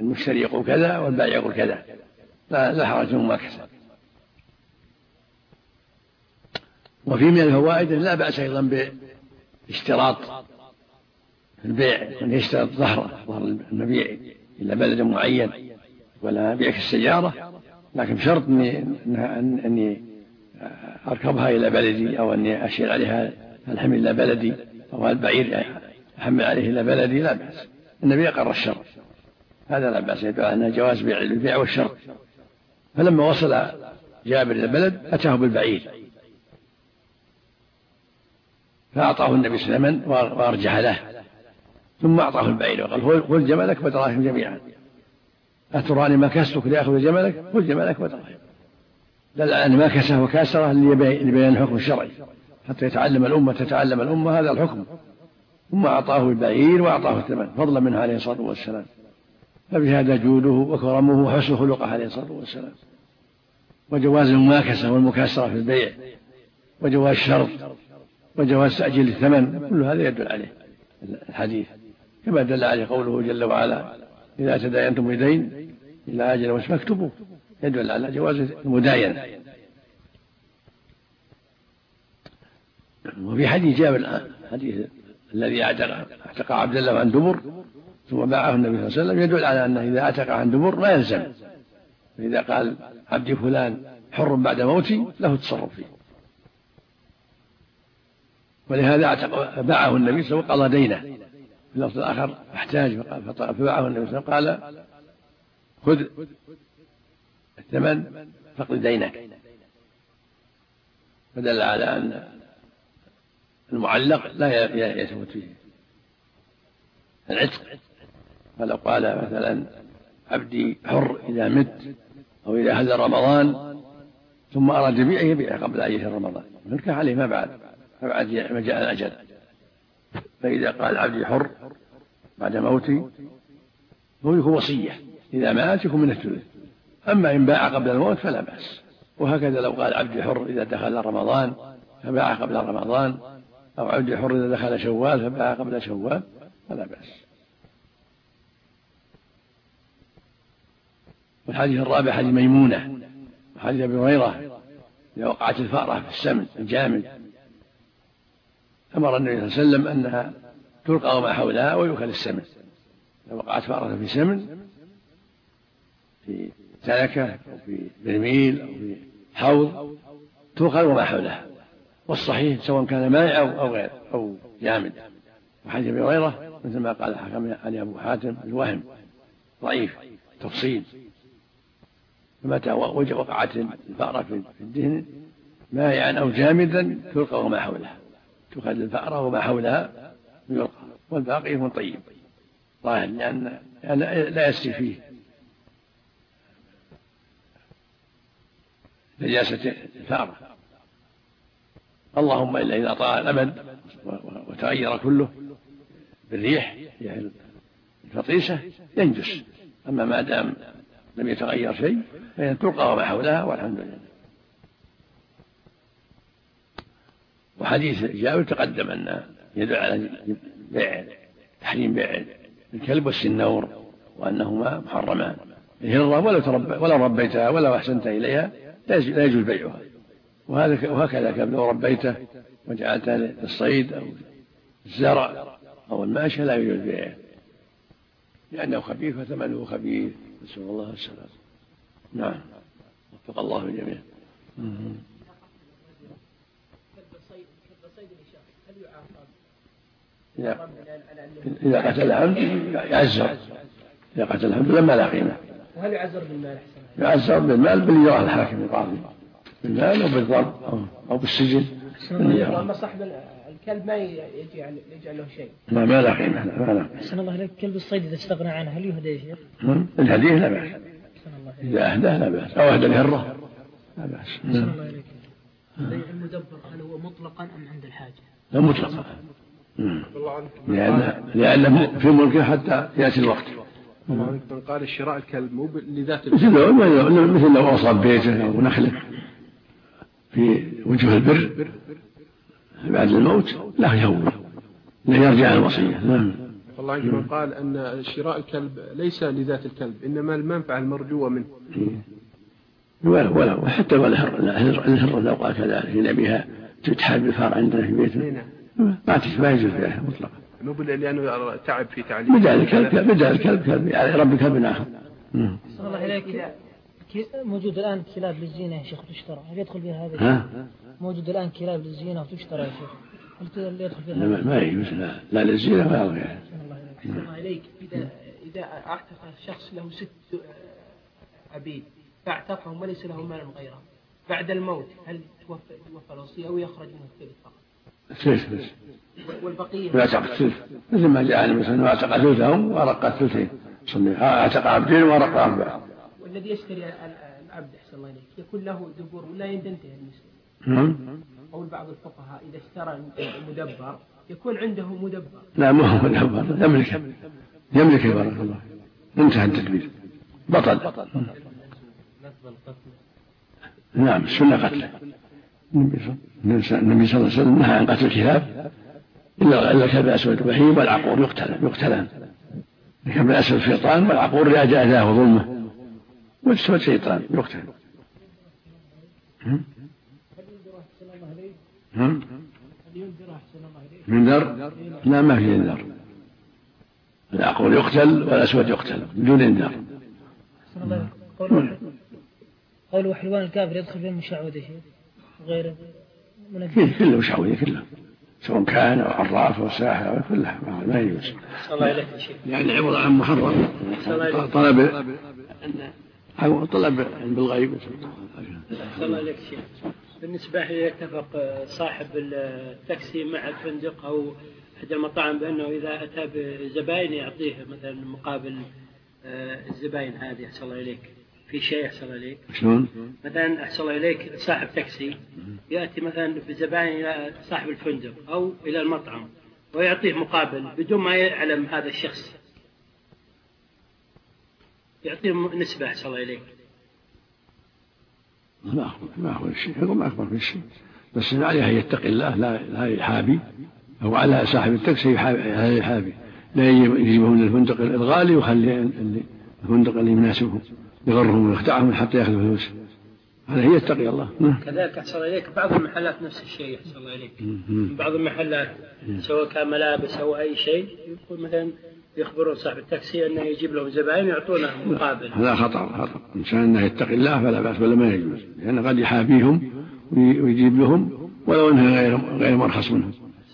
المشتري يقول كذا والبائع يقول كذا، لا حرج مما كسب. وفي من الفوائد لا بأس أيضا باشتراط البيع، أن يشترط ظهر المبيع إلى بلد معين، ولا بيع السيارة لكن بشرط أني أركبها إلى بلدي، أو أني أشير عليها الحمل إلى بلدي، أو البعير أحمل عليه إلى بلدي، لا بأس. النبي أقر الشرط، هذا لا بأس، يدل على جواز بيع البيع والشرط. فلما وصل جابر إلى البلد أتاه بالبعير فأعطاه النبي صلى الله عليه وسلم وأرجح له، ثم أعطاه البعير وقال خذ جملك ودراهم جميعا، أتراني ما كسرك لأخذ جملك؟ خذ جملك ودراهم. دل على أن ما كسه وكاسره لبيان الحكم الشرعي، حتى تتعلم الأمة هذا الحكم. ثم أعطاه البعير وأعطاه الثمن فضلا منه عليه الصلاة والسلام. فبهذا جوده وكرمه وحسن خلقه عليه الصلاة والسلام، وجواز المماكسة والمكاسرة في البيع، وجواز الشرط، وجواز تأجيل الثمن، كل هذا يدل عليه الحديث، كما دل عليه قوله جل وعلا إذا تداينتم بدين إلى أجل مسمى اكتبوه، يدل على جواز المداينة. وفي حديث جابر حديث الذي اعتق عبد الله عن دبر ثم باعه النبي صلى الله عليه وسلم، يدل على أنه إذا اعتق عن دبر لا يلزم، فإذا قال عبدي فلان حر بعد موتي له التصرف فيه، ولهذا باعه النبي صلى الله عليه وسلم وقضى دينه. في اللفظ الآخر احتاج فباعه النبي صلى الله عليه وسلم قال خذ الثمن فاقض دينك، فدل على أن المعلق لا يثبت فيه العتق. فلو قال مثلا عبدي حر إذا مت أو إذا هل رمضان ثم أراد بيعه يبيع قبل أن يهل رمضان، ملك عليه ما بعد ما جاء الأجل. فإذا قال عبدي حر بعد موتي هو يكون وصية، إذا مات يكون من الثلث. أما إن باع قبل الموت فلا بأس. وهكذا لو قال عبدي حر إذا دخل رمضان فباع قبل رمضان، أو عبدي حر إذا دخل شوال فباع قبل شوال، فلا بأس. والحديث الرابع حديث ميمونة وحديث أبي هريرة إذا وقعت الفأرة في السمن الجامد أمر النبي صلى الله عليه وسلم أنها تلقى وما حولها ويؤكل السمن. إذا وقعت فأرة في سمن، في تلكة أو في برميل أو في حوض، تؤكل وما حولها. والصحيح سواء كان مائع أو غير أو جامد. وحديث أبي هريرة مثل ما قال الحكم علي أبو حاتم الوهم ضعيف تفصيل، فمتى وقعت الفأرة في الدهن مائعا أو جامدا تلقى وما حولها، تؤخذ الفأرة وما حولها ويلقى، والباقي يكون طيب ظاهر، لأن لا يسري فيه نجاسة الفأرة، اللهم إلا إذا طال الأبد وتغير كله بالريح يعني الفطيسة ينجس. أما ما دام لم يتغير شيء فإن تلقى وما حولها والحمد لله. وحديث جابر تقدم أن يدل على تحريم بيع الكلب والسنور، وأنهما محرمان. الهرة ولو ربيتها ولو أحسنت إليها لا يجوز بيعها، وهكذا كلب لو ربيته وجعلته للصيد أو الزرع أو الماشية لا يجوز بيعه، لأنه خبيث وثمنه خبيث، نسأل الله السلامة. نعم، وفق الله الجميع. إذا قتل العمد يعزر، إذا قتل العمد لما لا قيمة. وهل يعزر بالمال؟ يعزر بالمال بالإجراء الحاكم القاضي، بالمال أو بالضرب أو بالسجن. أما صاحب الكلب ما يجعل له شيء، ما لا قيمة. أحسن الله إليك. كلب الصيد إذا استغنى عنه هل يهدى يا شيخ؟ الهديه لا بأس، إذا أهداه لا بأس، أو أهدى الهرة لا بأس. أحسن الله إليك. بيع المدبر هل هو مطلقا أم عند الحاجة؟ لا مطلقا، لأنه في ملكه حتى يأتي الوقت. من قال الشراء الكلب مو لذات مثل لو أوصى بيته أو نخله في وجه البر بعد الموت لا يهوي، لا يرجع الوصية. الله عنك من قال أن شراء الكلب ليس لذات الكلب إنما المنفعة المرجوة منه. ولا حتى الهرة لو قال كذلك إن بها تتحاب الفار عندنا في بيتنا ما يجوز بها مطلقا. لأنه تعب في تعليم. بدأ الكلب يعني رب كلب آخر. الله عليك موجود الآن كلاب للزينة يا شيخ تشترى، هل يدخل فيها هذا؟ موجود الآن كلاب للزينة وتشترى يا شيخ، هل يدخل فيها هذا؟ ما يجوز لا للزينة ولا غيرها. الله عليك إذا اعتق شخص له 6 عبيد فاعتقهم وليس له مال غيره بعد الموت، هل توفى الوصية أو يخرج منه الثلث فقط؟ الثلث والبقية يعتق الثلث مثل ما جاء عن مثلا واعتق ثلثهم ورق الثلثين، اعتق عبدين ورق 4. والذي يشتري العبد أحسن الله إليك يكون له دبر ولا ينتهي المسلم؟ قول بعض الفقهاء إذا اشترى مدبر يكون عنده مدبر. لا ما هو مدبر، يملك بارك الله، انتهى التدبير بطل. نعم السنة قتله، النبي صلى الله عليه وسلم نهى عن قتل الكلاب إلا الكلب الأسود البهيم والعقور يقتلان. الكلب الأسود شيطان والعقور لأجل أذاه وظلمه، والسود شيطان يقتل. من ذر؟ لا ما في ذر، العقور يقتل والأسود يقتل بدون انذار. قولوا حلوان الكافر يدخل في المشعوذة غير كله مشعوذة كله، سواء كان أو عراف أو ساحر أو كلها ما يجوز. يعني عبارة عن محرم، طلب بالغيب. الله عليك شيخ. بالنسبة يتفق صاحب التاكسي مع الفندق أو أحد المطاعم بأنه إذا أتى بزبائن يعطيه مثلا مقابل الزبائن هذه أحسن الله إليك في شيء أحسن الله إليك. شلون؟ مثلا أحسن الله إليك صاحب تاكسي يأتي مثلا بزبائن إلى صاحب الفندق أو إلى المطعم ويعطيه مقابل بدون ما يعلم هذا الشخص، يعطيه نسبة أحسن الله إليك. ما هو الشيء، هذا ما أخبر في الشيء، بس عليه أن يتقي الله لا يحابي، أو على صاحب التاكسي يحابي، لا يجيبه من الفندق الغالي ويخلي الفندق اللي يناسبه يغرهم ويخدعهم حتى يأخذ فلوس، هذا هي يتقي الله. كذلك أحسن إليك بعض المحلات نفس الشيء أحسن الله إليك، بعض المحلات سواء كان ملابس أو أي شيء يقول مثلا يخبرون صاحب التاكسي أنه يجيب لهم زبائن يعطونه مقابل. هذا خطر إنسان أنه يتقي الله فلا بأس ولا ما يجوز، لأنه قد يحابيهم ويجيب لهم ولو أنه غير مرخص منهم.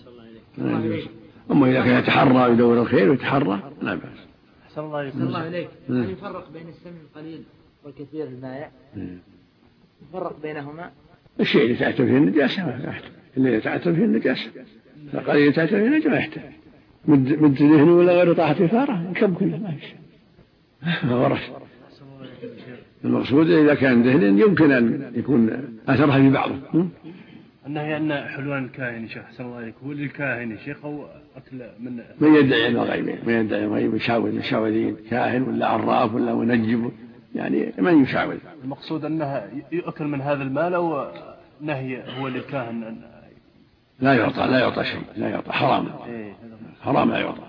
أما إذا كان يتحرى ويدور الخير ويتحرى لا بأس. أحسن الله عليك. هل يفرق بين السمن القليل والكثير المائع؟ يفرق بينهما؟ الشيء اللي تعتم فيه النجاسة ما يحتاج، اللي يتعتم فيه النجاسة، القليل اللي تعتم فيه النجاسة ما يحتاج، مد ذهنه ولا غير طاحة فاره يكب كله ما يشاء ما ورش. المقصود إذا كان ذهن يمكن أن يكون أثرها في بعضه. النهي أن حلوان الكاهن شيخ أحسن الله عليك هو للكاهن شيخ أو أكل من يدعي الغيب، من يدعي الغيب مشاوذين كاهن ولا عراف ولا منجم، يعني من يشاوذ. المقصود أنها يؤكل من هذا المال أو نهي هو للكاهن لا يعطى شيء، لا يعطى، حرام لا يعطى.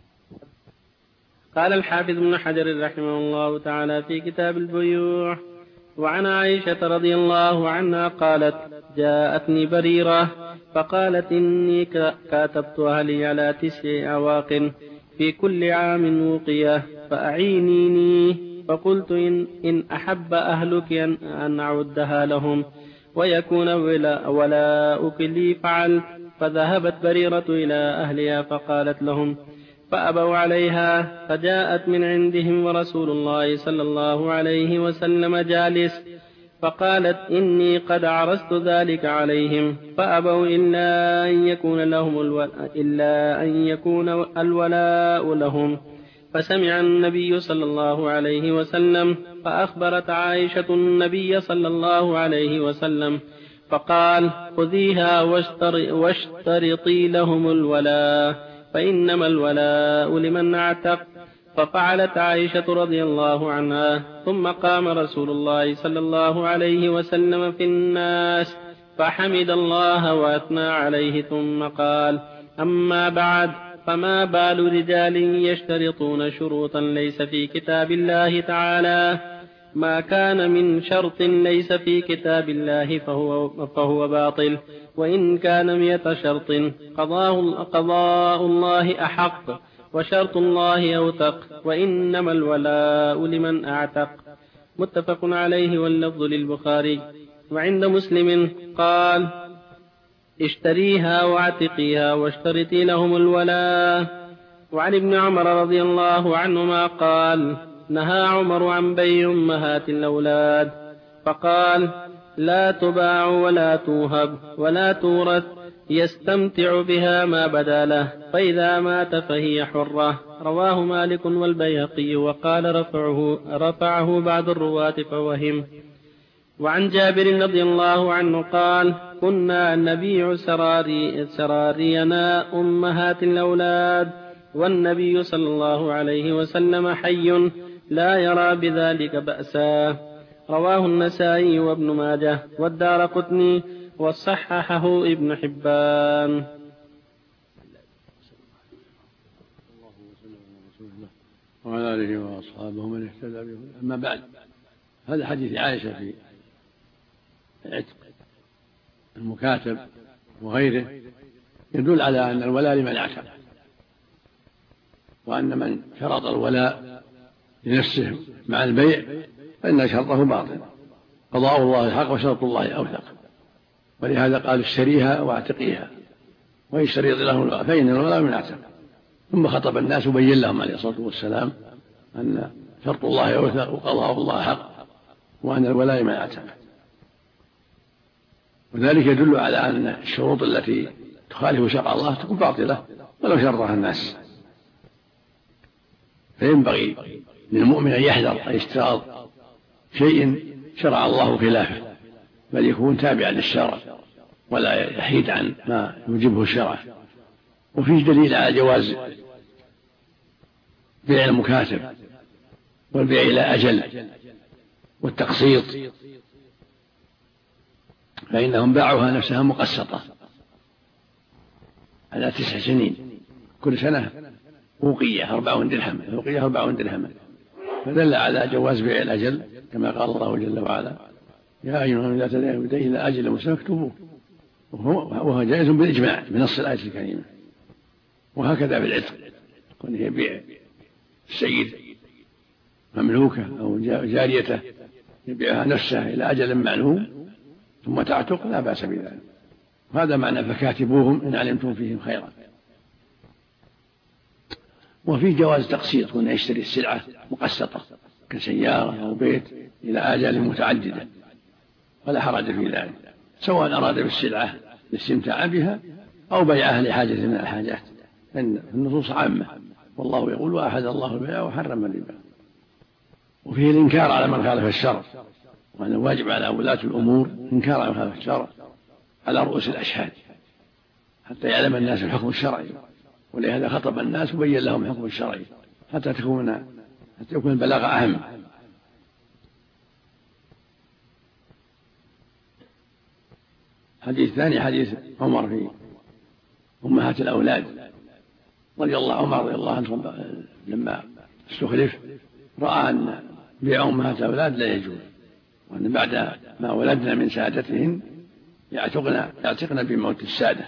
قال الحافظ ابن حجر رحمه الله تعالى في كتاب البيوع: وعن عائشة رضي الله عنها قالت: جاءتني بريرة فقالت: إني كاتبت أهلي على 9 أواق في كل عام وقية فأعينيني. فقلت: إن أحب أهلك أن أعدها لهم ويكون ولاؤك لي فعلت. فذهبت بريرة إلى أهلها فقالت لهم فأبوا عليها، فجاءت من عندهم ورسول الله صلى الله عليه وسلم جالس، فقالت: إني قد عرضت ذلك عليهم فأبوا إلا أن يكون الولاء لهم. فسمع النبي صلى الله عليه وسلم، فأخبرت عائشة النبي صلى الله عليه وسلم فقال: خذيها واشترطي لهم الولاء، فإنما الولاء لمن اعتق. ففعلت عائشة رضي الله عنها. ثم قام رسول الله صلى الله عليه وسلم في الناس فحمد الله وأثنى عليه ثم قال: أما بعد، فما بال رجال يشترطون شروطا ليس في كتاب الله تعالى؟ ما كان من شرط ليس في كتاب الله فهو باطل، وإن كان 100 شرط قضاء الله أحق، وشرط الله أوثق، وإنما الولاء لمن أعتق. متفق عليه واللفظ للبخاري. وعند مسلم قال: اشتريها واعتقيها واشترطي لهم الولاء. وعن ابن عمر رضي الله عنهما قال: نهى عمر عن بيع أمهات الأولاد، فقال: لا تباع ولا توهب ولا تورث، يستمتع بها ما بدا له، فإذا مات فهي حرة. رواه مالك والبيهقي، وقال رفعه بعض الرواة فوهم. وعن جابر رضي الله عنه قال: كنا نبيع سرارينا أمهات الأولاد، والنبي صلى الله عليه وسلم حي لا يرى بذلك بأسا. رواه النسائي وابن ماجه والدارقطني، وصححه ابن حبان. وعلى آله وأصحابه من اهتدى به. أما بعد، هذا حديث عائشة في عتق المكاتب وغيره يدل على أن الولاء لمن اعتق، وأن من شرط الولاء لنفسه مع البيع فإن شرطه باطل، قضاء الله حق وشرط الله أوثق. ولهذا قال: اشتريها واعتقيها ويشترط له الولاء، فإن الولاء من اعتق. ثم خطب الناس وبين لهم عليه الصلاة والسلام أن شرط الله أوثق وقضاء الله حق، وأن الولاء من اعتق. وذلك يدل على أن الشروط التي تخالف شرع الله تكون باطلة ولو شرطها الناس. فينبغي للمؤمن أن يحذر أن يشترط شيء شرع الله خلافه، بل يكون تابعا للشرع ولا يحيد عن ما يوجبه الشرع. وفيه دليل على جواز بيع المكاتب والبيع إلى أجل والتقسيط، فإنهم باعوها نفسها مقسطة على 9 سنين، كل سنة أوقية 40 درهما، فدل على جواز بيع الأجل، كما قال الله جل وعلا: يا أيها الذين آمنوا لا تدعوا إلى أجل مسمى فاكتبوه، وهو جائز بالإجماع بنص الآية الكريمة. وهكذا بالعتق، كون يبيع السيد مملوكة أو جاريته يبيعها نفسه إلى أجل معلوم ثم تعتق، لا بأس بذلك. هذا معنى فكاتبوهم إن علمتم فيهم خيرا. وفي جواز تقسيط، كون يشتري السلعة مقسطة كسيارة أو بيت إلى آجال متعددة، ولا حرج في ذلك، سواء أراد بالسلعة الاستمتاع بها أو بيعها لحاجة من الحاجات، لأن النصوص عامة، والله يقول: وأحل الله البيع وحرم الربا. وفيه الإنكار على من خالف الشرع، وأن الواجب على ولاة الأمور إنكار على من خالف الشرع على رؤوس الأشهاد حتى يعلم الناس الحكم الشرعي. ولهذا خطب الناس وبين لهم الحكم الشرعي حتى يكون البلاغ أهم. حديث ثاني حديث عمر في أمهات الأولاد. عمر رضي الله عنه لما استخلف رأى أن بيع أمهات الأولاد لا يجوز، وأن بعد ما ولدنا من سادتهن يعتقن بموت السادة.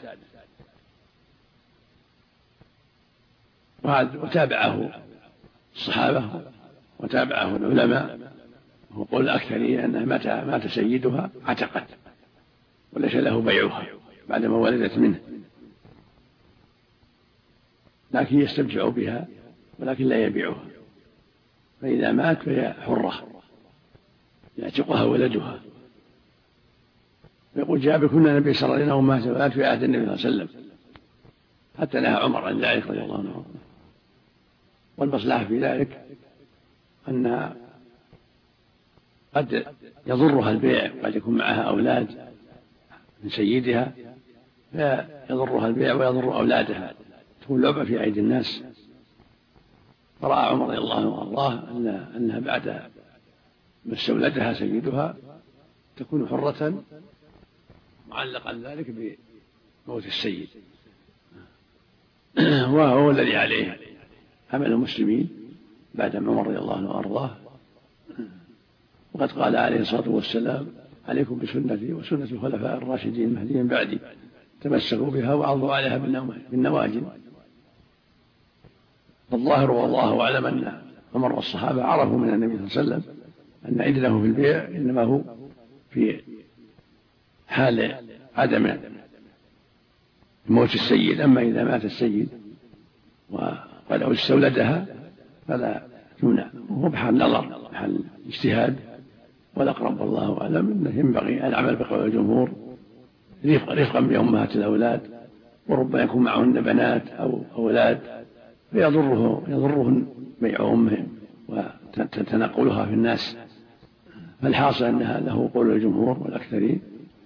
وتابعه الصحابة وتابعه العلماء، وقول الأكثرين أنها متى مات سيدها عتقت وليس له بيعها بعدما ولدت منه، لكن يستمتع بها ولكن لا يبيعها، فإذا مات فهي حرة يعتقها ولدها. يقول جابر: كنا النبي صلى الله عليه وسلم أمهات الأولاد في عهد النبي صلى الله عليه وسلم، حتى نهى عمر عن ذلك رضي الله عنه. والمصلحة في ذلك أن قد يضرها البيع، قد يكون معها أولاد من سيدها فيضرها البيع ويضر أولادها، تكون لعبة في أيدي الناس. فرأى عمر رضي الله عنه وأرضاه أنها بعد ما استولدها سيدها تكون حرة، معلقا ذلك بموت السيد. وهو الذي عليه عمل المسلمين بعد عمر رضي الله عنه وأرضاه. وقد قال عليه الصلاة والسلام: عليكم بسنتي وسنة الخلفاء الراشدين المهديين بعدي، تمسكوا بها وعضوا عليها بالنواجذ. فالظاهر والله أعلم أن عمر والصحابة عرفوا من النبي صلى الله عليه وسلم أن إذنه في البيع إنما هو في حال عدم موت السيد. أما إذا مات السيد ولو استولدها فلا تمنع، وهو بحال نظر بحال اجتهاد. والأقرب والله أعلم أنه ينبغي العمل بقول الجمهور رفقا بأمهات الأولاد، وربما يكون معهن بنات أو أولاد فيضرهن بيع أمهم وتنقلها في الناس. فالحاصل أنها له قول الجمهور والأكثرين،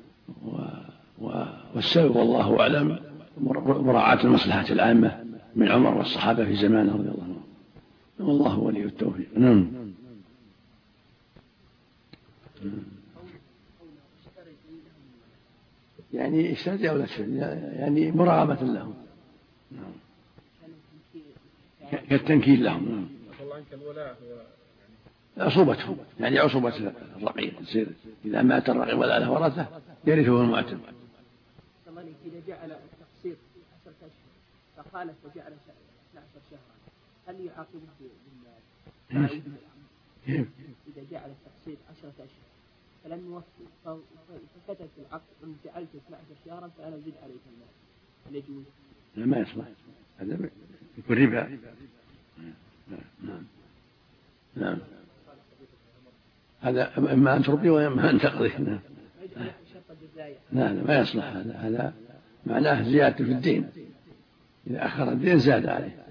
والسبب والله أعلم مراعاة المصلحة العامة من عمر والصحابة في زمانه رضي الله عنهم، والله ولي التوفيق. نعم. يعني اشتري أو لا تشتري، يعني مراقبة لهم، كالتنكيل لهم. عصوبتهم، يعني عصوبة الرقيق تصير إذا مات الرقيق ولا له ورثة يرثه المعتم. إذا جعل التقسيط 10 أشهر فخالف وجعل 12 شهرا هل يعاقبه بالمال؟ إذا جعل التقسيط 10 أشهر فلم يوفي فكتب في العقد إن جعلت 12 شهرا فأنا أزيد عليك المال، هل يجوز؟ لا، ما يصلح، هذا يكون ربا. نعم. هذا إما أن تربي وإما أن تقضي. لا ما يصلح، هذا معناه زيادة في الدين، إذا أخر الدين زاد عليه.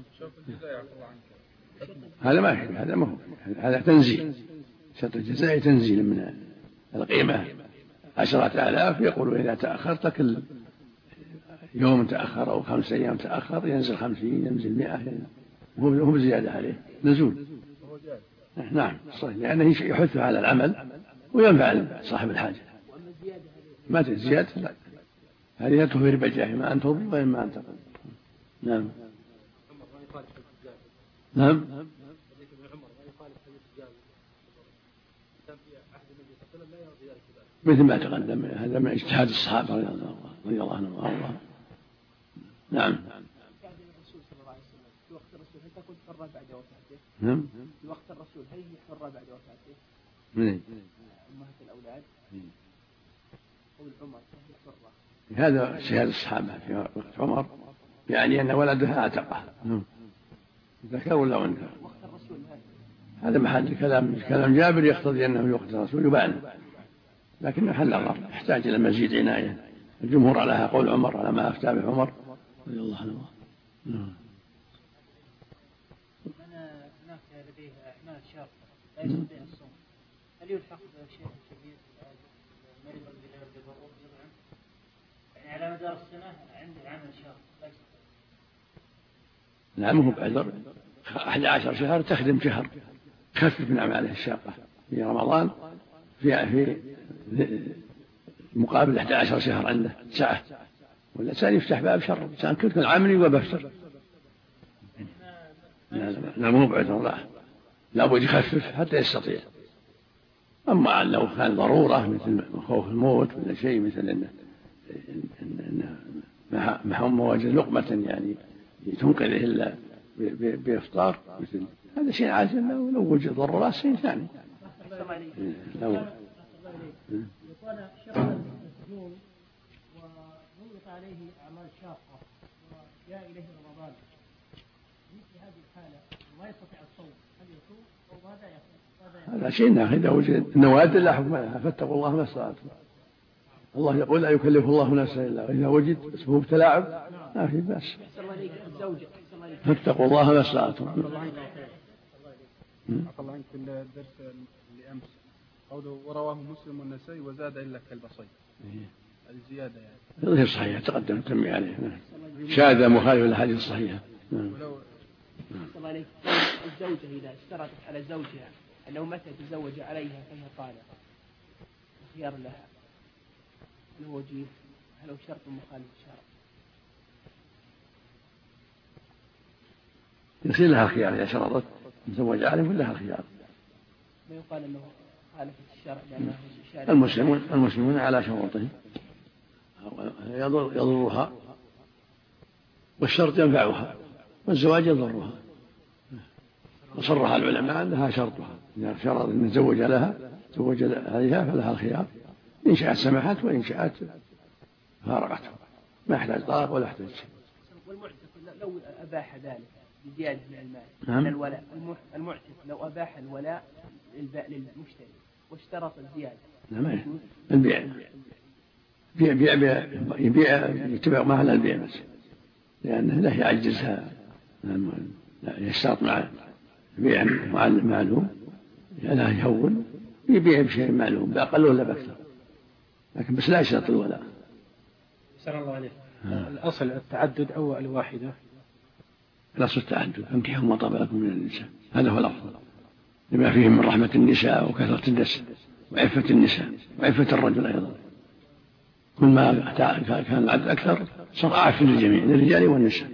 هذا ما في، هذا ما هو، هذا تنزيل. شرط الجزاء تنزيل من القيمة 10,000، يقول إذا تأخرت كل يوم تأخر أو 5 أيام تأخر ينزل 50، ينزل 100، هو بزيادة عليه نزول. نعم صحيح، لأنه يحث على العمل وينفع صاحب الحاجة. ما تزيد لا، هذه تكون في ربا الجاهل، ما أن تربي وإما أن تقضي. نعم. نعم. مثل ما تقدم، هذا من اجتهاد الصحابة رضي الله عنهم وأرضاهم. نعم. الرسول صلى الله عليه وسلم في وقت الرسول هل تكون حرة بعد وفاته؟ نعم. في وقت الرسول هل هي حرة بعد وفاته؟ من أمهات الأولاد. قول عمر هي حرة. هذا اجتهاد الصحابة في وقت عمر، يعني أن ولدها أعتقه ذكر ولا أنثى. وقت الرسول هذا محل كلام جابر يقتضي أنه في وقت الرسول يبان، لكن محل نظر يحتاج إلى مزيد عناية. الجمهور على قول عمر، على ما أفتى به عمر رضي الله عنه. هناك لديه أعمال شاقة لا يستطيع الصوم، هل يلحق بشيء كبير مريض بالضرورة يضعف؟ يعني على مدار السنة عنده عمل شاق لا يستطيع. نعم، هو بعذر 11 شهر تخدم شهر، خفف من أعماله الشاقة في رمضان في مقابل 11 شهر عنده ساعة، والإنسان يفتح باب شر، الإنسان كل عامل يبقى بشر. لا مو بعذر، لا بد يخفف حتى يستطيع. أما لو كان ضرورة مثل خوف الموت ولا شيء، مثل إن محمد وجد لقمة يعني تنقذه إلا بإفطار، مثل هذا شيء عادي. لو وجد ضرورة شيء ثاني. لو وكان شخصا مسجون وضغط عليه أعمال شاقة وجاء إليه رمضان، مثل هذه الحالة وما يستطيع الصوم، هل يصوم أو ماذا يفعل؟ هذا شيء ناخذ. إذا وجد النوادر لا حكم لها، فاتقوا الله ما استطعتم. الله يقول لا يكلف الله نفسا إلا وإذا وجد اسمه تلاعب ما في بأس. فاتقوا الله ما استطعتم. الله عنك الدرس اللي أمس قوله ورواه مسلم والنسائي وزاد إلا كالبصي، الزيادة يعني غير صحيح، تقدم تنمي عليه. شاذ مخالف للحديث الصحيحة. الزوجة إذا اشترطت على زوجها أنه متى تزوج عليها فهي طالقة، خيار لها الوجيه، هل هو شرط مخالف الشرع؟ يصير لها الخيار إذا شرطت تزوج عليه ولها الخيار. ما يقال أنه خالفت الشرع لأنه المسلمون على شروطهم، يضرها والشرط ينفعها والزواج يضرها. وصرح العلماء أنها شرطها، إذا شرط أن يتزوج لها تزوج عليها فلها الخيار، إن شاءت سمحت وإن شاءت فارقته، ما يحتاج طلاق ولا يحتاج شيء. والمعتق لو أباح ذلك بزيادة من المال نعم. من الولاء، المعتق لو أباح الولاء للمشتري واشترط الزيادة نعم. البيع يبيع يتبع ما على البيع بس، لأنه لا يعجزها، لا يشترط مع بيع معلوم لا يهون، يبيع بشيء معلوم بأقل ولا بأكثر، لكن بس لا يشترط الولاء. سلام الله عليك. الأصل التعدد أو الواحدة؟ الأصل التعدد، أنكحوا ما طاب لكم من النساء، هذا هو الأفضل لما فيه من رحمة النساء وكثرة النسل وعفة النساء وعفة الرجل أيضا. كل ما كان العدد أكثر صار أعف للجميع للرجال والنساء.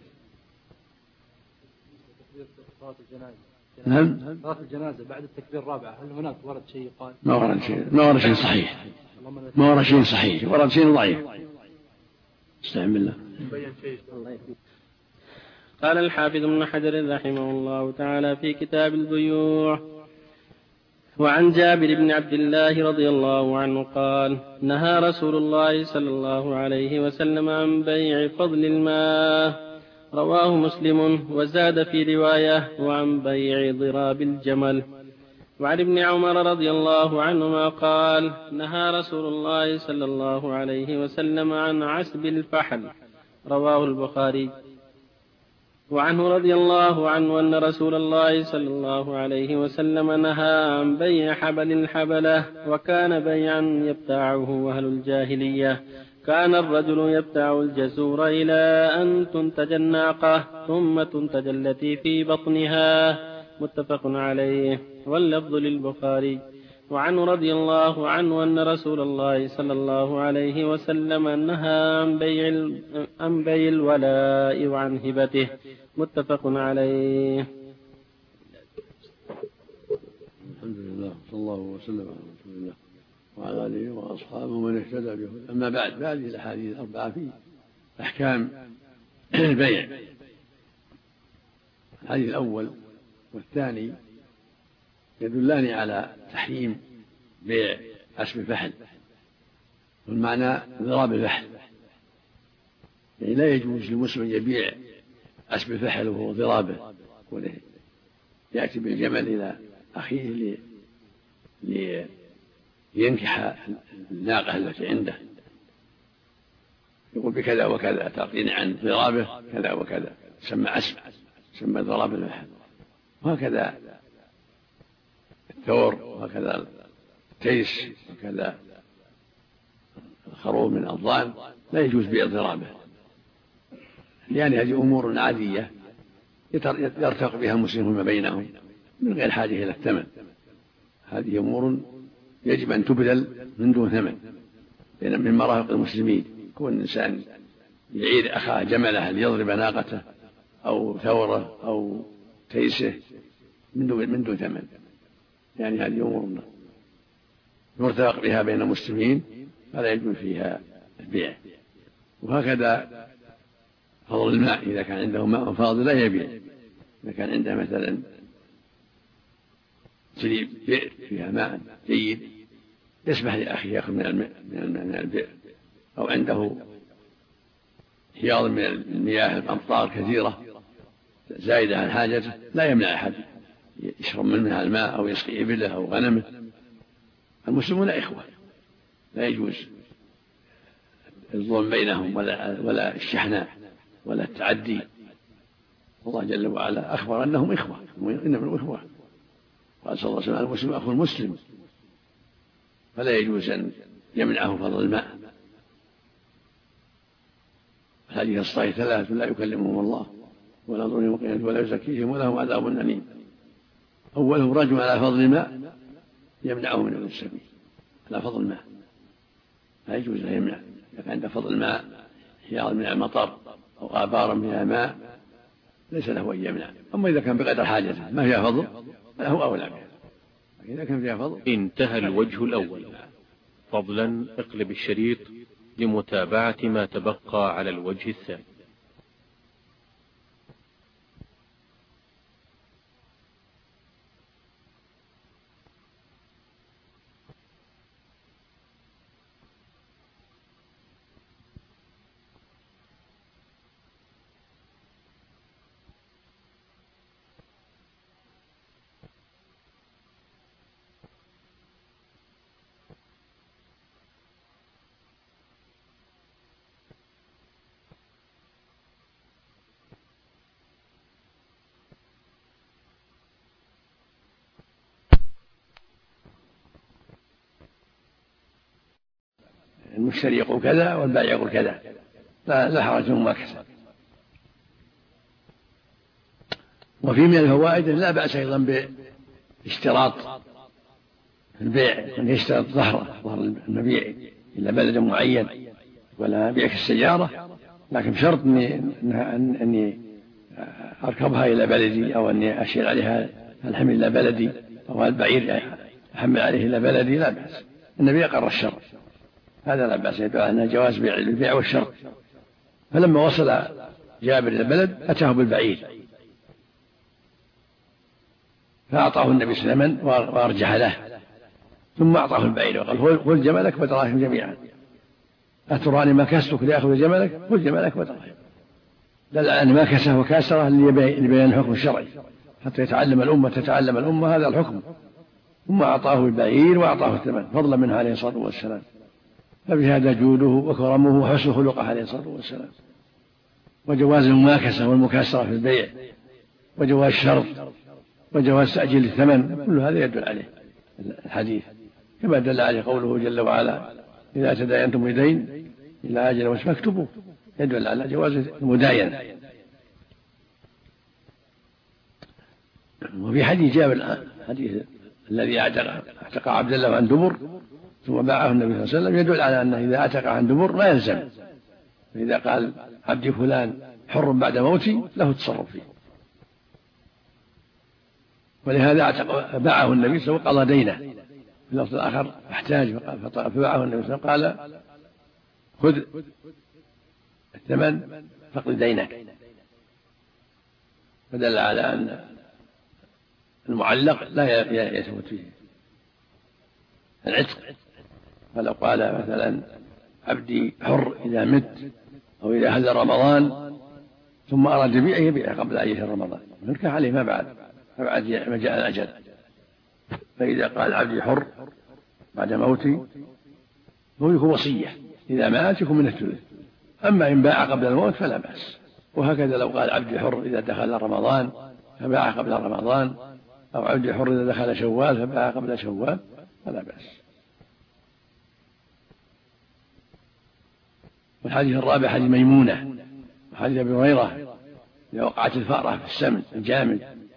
نعم. صلاة الجنازة بعد التكبير الرابعة هل هناك ورد شيء يقال؟ ما ورد شيء صحيح، ما ورد شيء صحيح، ورد شيء ضعيف. استعن بالله. قال الحافظ ابن حجر رحمه الله تعالى في كتاب البيوع: وعن جابر بن عبد الله رضي الله عنه قال: نهى رسول الله صلى الله عليه وسلم عن بيع فضل الماء، رواه مسلم، وزاد في رواية: وعن بيع ضراب الجمل. وعن ابن عمر رضي الله عنهما قال: نهى رسول الله صلى الله عليه وسلم عن عسب الفحل، رواه البخاري. وعنه رضي الله عنه أن رسول الله صلى الله عليه وسلم نهى عن بيع حبل الحبلة، وكان بيعا يبتاعه أهل الجاهلية. كان الرجل يبتاع الجزور إلى أن تنتج الناقة ثم تنتج التي في بطنها، متفق عليه، واللفظ للبخاري. وعنه رضي الله عنه أن رسول الله صلى الله عليه وسلم نهى عن بيع الولاء وعن هبته، متفق عليه. الحمد لله صلى الله وسلم على رسول الله وعلى آله وأصحابه من اهتدى به. أما بعد، فهذه الأحاديث الأربعة في أحكام البيع. الحديث الأول والثاني يدلان على تحريم بيع عسب الفحل، والمعنى ضراب الفحل، يعني لا يجوز للمسلم يبيع عسب الفحل وهو ضرابه، يأتي بالجمل إلى أخيه لينكح الناقة التي عنده، يقول بكذا وكذا تعطيني عن ضرابه كذا وكذا، سمى عسب، سمى ضراب الفحل. وهكذا الثور، وهكذا التيس، وكذا الخروف من الضان لا يجوز بيع ضرابه، لأن هذه أمور عادية يرتق بها المسلمون ما بينهم من غير حاجة إلى الثمن. هذه أمور يجب أن تبذل من دون ثمن، لأن من مرافق المسلمين يكون الإنسان يعير أخاه جمله ليضرب ناقته أو ثوره أو تيسه من دون ثمن، يعني هذه أمور يرتق بها بين المسلمين فلا يجوز فيها البيع. وهكذا فضل الماء، إذا كان عنده ماء فاضل لا يبيع. إذا كان عنده مثلا سليب بئر فيها ماء جيد يسمح لأخيه يأخذ من البئر، أو عنده حياض من المياه الأمطار كثيرة زائدة عن حاجته لا يمنع أحد يشرب منها الماء أو يسقي إبله أو غنمه. المسلمون إخوة، لا يجوز الظلم بينهم ولا الشحناء ولا التعدي. الله جل وعلا أخبر أنهم إخوة، إنهم إخوة، قال صلى الله عليه وسلم: المسلم أخو المسلم، فلا يجوز أن يمنعه فضل الماء. هذه الصلاة ثلاث لا يكلمهم الله ولا يضرهم قيامة ولا يزكيهم ولهم عذاب أليم. أولهم رجل على فضل الماء يمنعه من السبيل على فضل الماء، لا يجوز أن يمنع. إذا كان عنده فضل الماء حياض من المطر أو آبارا من الماء ليس له أن يمنع. أما إذا كان بقدر حاجته ما فيها فضل فله أولى بها، إذا كان فيها فضل. انتهى الوجه الأول. فضلا اقلب الشريط لمتابعة ما تبقى على الوجه الثاني. المشتري يقول كذا والبائع يقول كذا، لا حرج ما كسب. وفي من الفوائد لا بأس أيضا باشتراط البيع، أن يشترط ظهر المبيع إلى بلد معين، ولا بيعك السيارة لكن شرط أني أركبها إلى بلدي، أو أني أشير عليها الحمل إلى بلدي، أو البعير أحمل عليه إلى بلدي، لا بأس. النبي أقر الشرط، هذا لا بأس، يدعو أن جواز البيع والشرط. فلما وصل جابر إلى البلد أتاه بالبعير فأعطاه النبي صلى الله عليه وسلم وأرجح له، ثم أعطاه البعير وقال خذ جملك ودراهم جميعا، أتراني ما كستك لأخذ جملك؟ خذ جملك ودراهم. دل على أن ما كسه وكاسره لبيان الحكم الشرعي، حتى تتعلم الأمة هذا الحكم. ثم أعطاه البعير وأعطاه الثمن فضلا منه عليه الصلاة والسلام. فبهذا جوده وكرمه وحسن خلقه عليه الصلاة والسلام، وجواز المماكسة والمكاسرة في البيع، وجواز الشرط، وجواز تأجيل الثمن، كل هذا يدل عليه الحديث، كما دل عليه قوله جل وعلا إذا تداينتم بدين إلى أجل مسمى فاكتبوه، يدل على جواز المداينة. وفي حديث جابر حديث الذي اعتق عبد الله عن دبر ثم باعه النبي صلى الله عليه وسلم، يدل على أنه إذا اعتق عن دبر ما يلزم، فإذا قال عبدي فلان حر بعد موتي له التصرف فيه. ولهذا باعه النبي صلى الله عليه وسلم وقضى دينه. في اللفظ الآخر احتاج فباعه النبي صلى الله عليه وسلم قال خذ الثمن فاقض دينك، فدل على أن المعلق لا يثبت فيه العتق. فلو قال مثلا عبدي حر إذا مت أو إذا هل رمضان ثم أراد بيعه يبيعه قبل أن يهل رمضان، ينكح عليه ما بعد ما جاء الأجل. فإذا قال عبدي حر بعد موتي هو يكون وصية، إذا مات يكون من الثلث. أما إن باع قبل الموت فلا بأس. وهكذا لو قال عبدي حر إذا دخل رمضان فباع قبل رمضان، أو عبدي حر إذا دخل شوال فباع قبل شوال، فلا بأس. والحديث الرابع حديث ميمونة وحديث أبي هريرة إذا وقعت الفأرة في السمن الجامد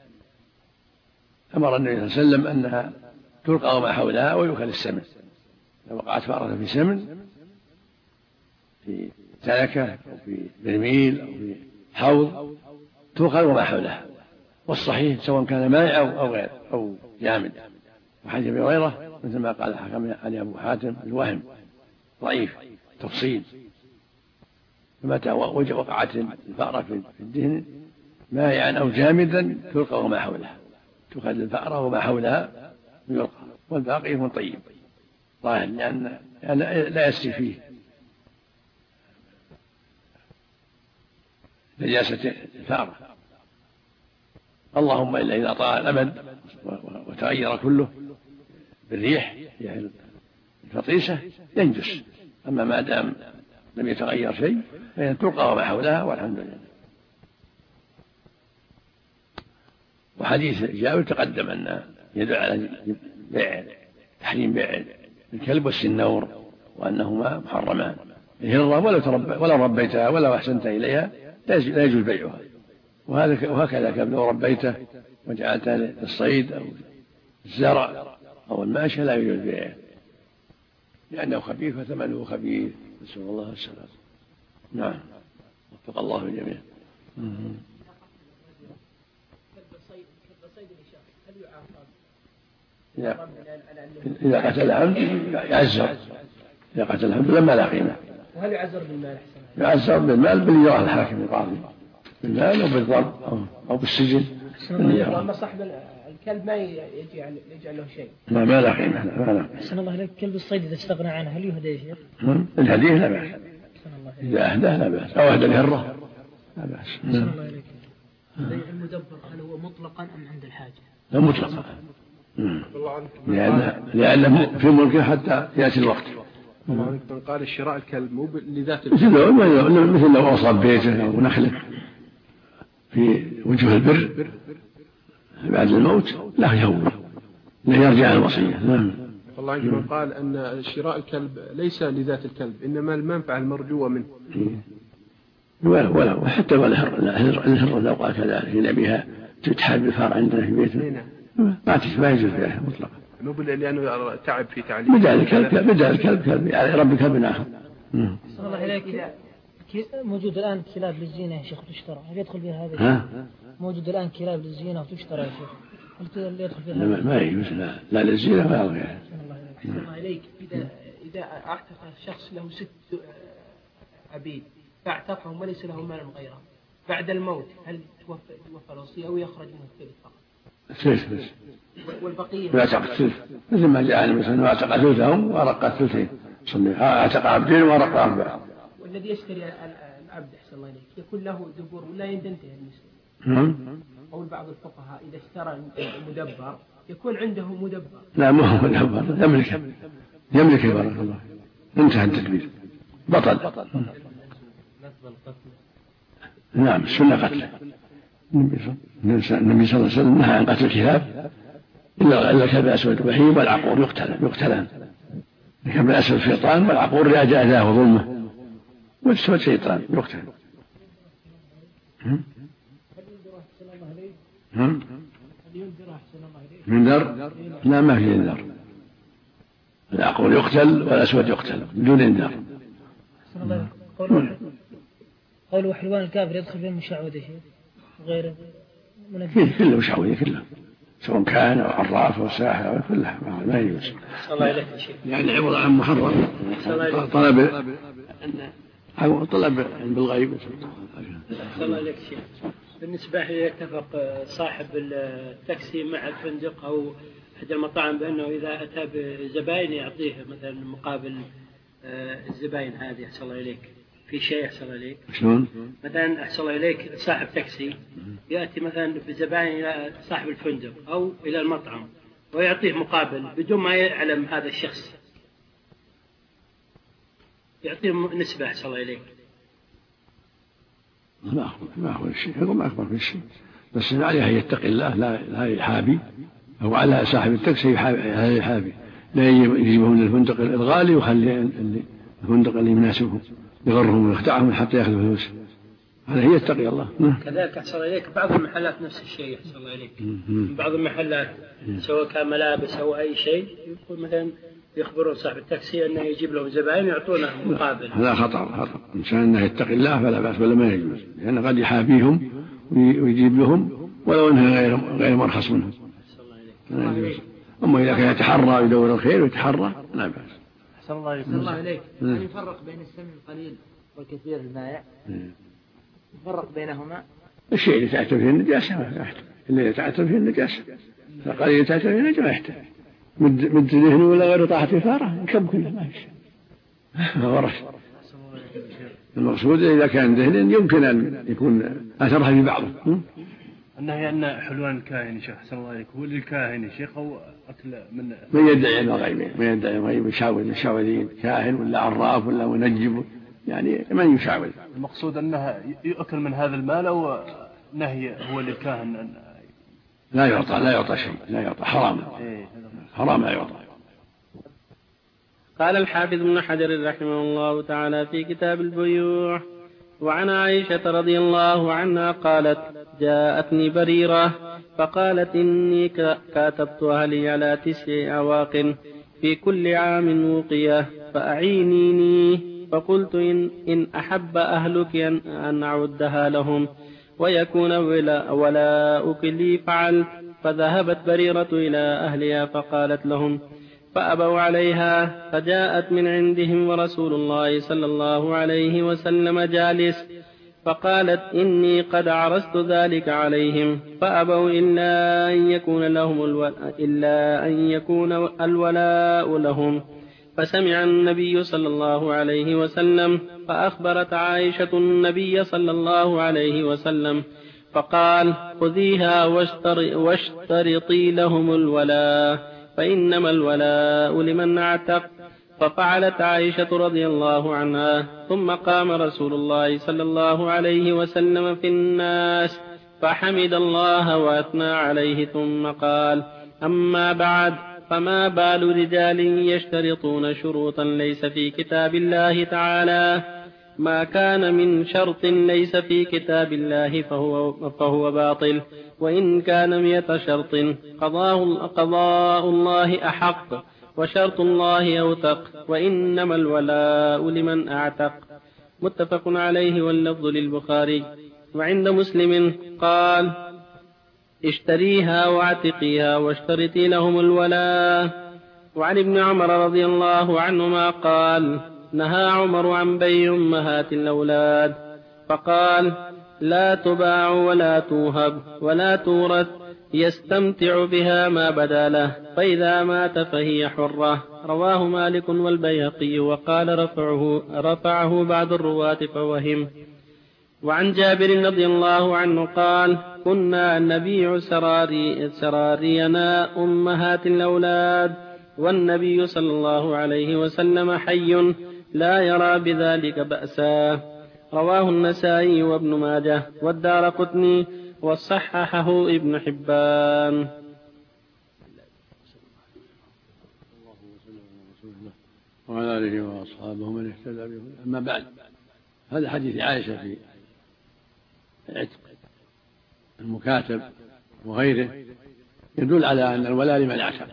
أمر النبي صلى الله عليه وسلم أنها تلقى وما حولها ويؤكل السمن. إذا وقعت فأرة في سمن، في تلكة أو في برميل أو في حوض، تؤكل وما حولها. والصحيح سواء كان مائع أو غير أو جامد. وحديث أبي هريرة مثل ما قال الحكم علي أبو حاتم الوهم ضعيف تفصيل، فمتى وقعت الفأرة في الدهن مائعا أو جامدا تلقى وما حولها، تؤخذ الفأرة وما حولها ويلقى، والباقي يكون طيب ظاهر، لأن لا يسري فيه نجاسة الفأرة، اللهم إلا إذا طال الأمد وتغير كله بالريح الفطيسة ينجس. أما ما دام لم يتغير شيء فإن تلقى وما حولها والحمد لله. وحديث جابر تقدم أن يدل على تحريم بيع الكلب والسنور، وأنهما محرمان. الهرة ولو ربيتها ولو أحسنت إليها لا يجوز بيعها، وهكذا كلب لو ربيته وجعلته للصيد أو الزرع أو الماشية لا يجوز بيعه، لأنه خبيث وثمنه خبيث، نسأل الله السلامة. نعم، وفق الله الجميع. إذا قتل عمد يعزر، إذا قتل عمد لما لا قيمة. وهل يعزر بالمال؟ يعزر بالمال باللي يراه الحاكم القاضي، بالمال أو بالضرب أو بالسجن. أما صاحب الكلب ما يجعل له شيء. ما لا قيمة. أحسن الله إليك. كلب الصيد إذا استغنى عنه هل يهدى يا شيخ؟ الهديه لا بأس، إذا أهداه لا بأس، أو أهدى الهرة لا بأس. أحسن الله إليك. بيع المدبر هل هو مطلقا أم عند الحاجة؟ لا مطلقا، لأنه في ملكه حتى يأتي الوقت. من قال شراء الكلب مو لذات مثل لو أوصى بيته أو نخله في وجه البر بعد الموت لا يهوي، لا يرجع الوصية. الله عنك من قال أن شراء الكلب ليس لذات الكلب إنما المنفعة المرجوة منه. ولا حتى الهرة لو قال كذلك إن بها تتحاب بالفار عندنا في بيتنا ما يجوز بها مطلقا، لأنه تعب في تعليم بدل الكلب يعني رب كلب آخر. صلى الله عليك. موجود الآن كلاب للزينة يا شيخ تشترى، هل يدخل فيها هذا؟ موجود الآن كلاب للزينة وتشترى يا شيخ، هل يدخل فيها هذا؟ ما يجوز، لا للزينة ولا غيرها. صلى الله عليك. إذا اعتق شخص له 6 عبيد فاعتقهم وليس له مال غيره، بعد الموت هل توفى الوصية أو يخرج منه الثلث فقط؟ الثلث والبقية يعتق الثلث، مثل ما جاء النبي صلى الله عليه وسلم اعتق ثلثهم وأرق الثلثين، اعتق عبدين وأرق 4. والذي يشتري العبد أحسن الله إليك يكون له دبر ولا ينتهي المسلم؟ قول بعض الفقهاء إذا اشترى مدبر يكون عنده مدبر. لا ما هو مدبر، يملك بارك الله، انتهى التدبير، بطل. نعم السنة قتله. النبي صلى الله عليه وسلم نهى عن قتل الكلاب إلا الكلب الأسود الوحيد والعقور يقتلان. الكلب الأسود شيطان والعقور رجاء أذاه وظلمه، والأسود شيطان يقتل. ينذر؟ لا ما في ينذر، العقور يقتل والأسود يقتل بدون ينذر. قوله حلوان الكافر يدخل في المشعوذة غير كله مشعوذة كله، سواء كان أو عراف أو ساحر أو كلها ما يجوز. يعني عوض عن محرم، طلب بالغيب. الله عليك شيخ. بالنسبة يتفق صاحب التاكسي مع الفندق أو أحد المطاعم بأنه إذا أتى بزبائن يعطيه مثلا مقابل الزبائن هذه. أحسن الله إليك في شيء أحسن الله إليك. شلون؟ مثلا أحسن الله إليك صاحب تاكسي يأتي مثلا بزبائن إلى صاحب الفندق أو إلى المطعم ويعطيه مقابل بدون ما يعلم هذا الشخص، يعطيه نسبة. أحسن الله إليك. ما هو الشيء، يقول ما أكبر في الشيء، بس عليه يتقي الله لا يحابي، أو على صاحب التاكسي يحابي، لا يجيبه من الفندق الغالي ويخلي الفندق اللي يناسبه يغرهم ويخدعهم حتى يأخذ فلوس. هذا هي يتقي الله. كذلك أحسن الله إليك بعض المحلات نفس الشيء. أحسن الله إليك بعض المحلات سواء كان ملابس أو أي شيء يقول مثلا يخبرون صاحب التاكسي أنه يجيب لهم زبائن يعطونه مقابل. هذا خطر. إنسان أنه يتقي الله فلا بأس ولا ما يجوز، لأنه قد يحابيهم ويجيب لهم ولو أنه غير مرخص منهم. أما إذا كان يتحرى ويدور الخير ويتحرى لا بأس. أحسن الله عليك. هل يفرق بين السمن القليل والكثير المائع؟ يفرق بينهما؟ الشيء اللي تعتبر فيه النجاسة اللي تعتبر فيه النجاسة، فقليل تعتبر فيه النجاسة ما يحتاج مد ذهن ولا غير طاحة فارة يكب كله ما يشاء ما ورش. المقصود إذا كان ذهن يمكن أن يكون أثرها في بعضه. النهي أن حلوان الكاهن يا شيخ أحسن الله عليك، هو للكاهن يا شيخ أو أكل من يدعي الغيب، من يدعي الغيب مشاوذين، كاهن ولا عراف ولا منجم، يعني من يشاوذ. المقصود أنها يؤكل من هذا المال أو نهي هو للكاهن لا يعطى شيء، لا يعطى، حرام لا يعطى. قال الحافظ ابن حجر رحمه الله تعالى في كتاب البيوع: وعن عائشة رضي الله عنها قالت: جاءتني بريرة فقالت: إني كاتبت أهلي على 9 أواق في كل عام وقية فأعينيني. فقلت: إن أحب أهلك أن أعدها لهم ويكون ولاؤك لي فعلت. فذهبت بريرة إلى أهلها فقالت لهم فأبوا عليها، فجاءت من عندهم ورسول الله صلى الله عليه وسلم جالس، فقالت إني قد عرضت ذلك عليهم فأبوا إلا أن يكون الولاء لهم. فسمع النبي صلى الله عليه وسلم فأخبرت عائشة النبي صلى الله عليه وسلم فقال خذيها واشترطي لهم الولاء فإنما الولاء لمن اعتق. ففعلت عائشة رضي الله عنها. ثم قام رسول الله صلى الله عليه وسلم في الناس فحمد الله وأثنى عليه ثم قال أما بعد، فما بال رجال يشترطون شروطا ليس في كتاب الله تعالى؟ ما كان من شرط ليس في كتاب الله فهو باطل، وإن كان 100 شرط قضاء الله أحق، وشرط الله أوثق، وإنما الولاء لمن أعتق. متفق عليه واللفظ للبخاري. وعند مسلم قال اشتريها واعتقيها واشترطي لهم الولاء. وعن ابن عمر رضي الله عنهما قال نهى عمر عن بيع أمهات الأولاد فقال لا تباع ولا توهب ولا تورث، يستمتع بها ما بدا له، فإذا مات فهي حرة. رواه مالك والبيهقي وقال رفعه بعض الرواة فوهم. وعن جابر رضي الله عنه قال كنا نبيع سرارينا أمهات الأولاد والنبي صلى الله عليه وسلم حي لا يرى بذلك بأسا. رواه النسائي وابن ماجه والدارقطني وصححه ابن حبان. وعلى آله وأصحابه من اهتدى به. أما بعد، هذا حديث عائشة في عتق المكاتب وغيره يدل على أن الولاء لمن اعتق،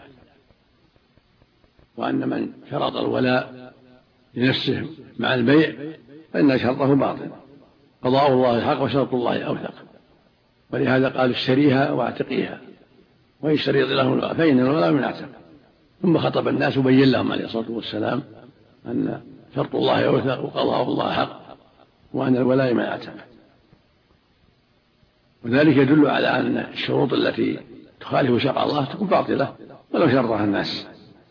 وأن من شرط الولاء لنفسه مع البيع فإن شرطه باطل، قضاء الله الحق وشرط الله أوثق. ولهذا قال اشتريها واعتقيها ويشترط لهم الولاء فإن الولاء من اعتق. ثم خطب الناس وبين لهم عليه الصلاة والسلام أن شرط الله أوثق وقضاء الله حق، وأن الولاء من اعتق. وذلك يدل على أن الشروط التي تخالف شرع الله تكون باطلة ولو شرطها الناس.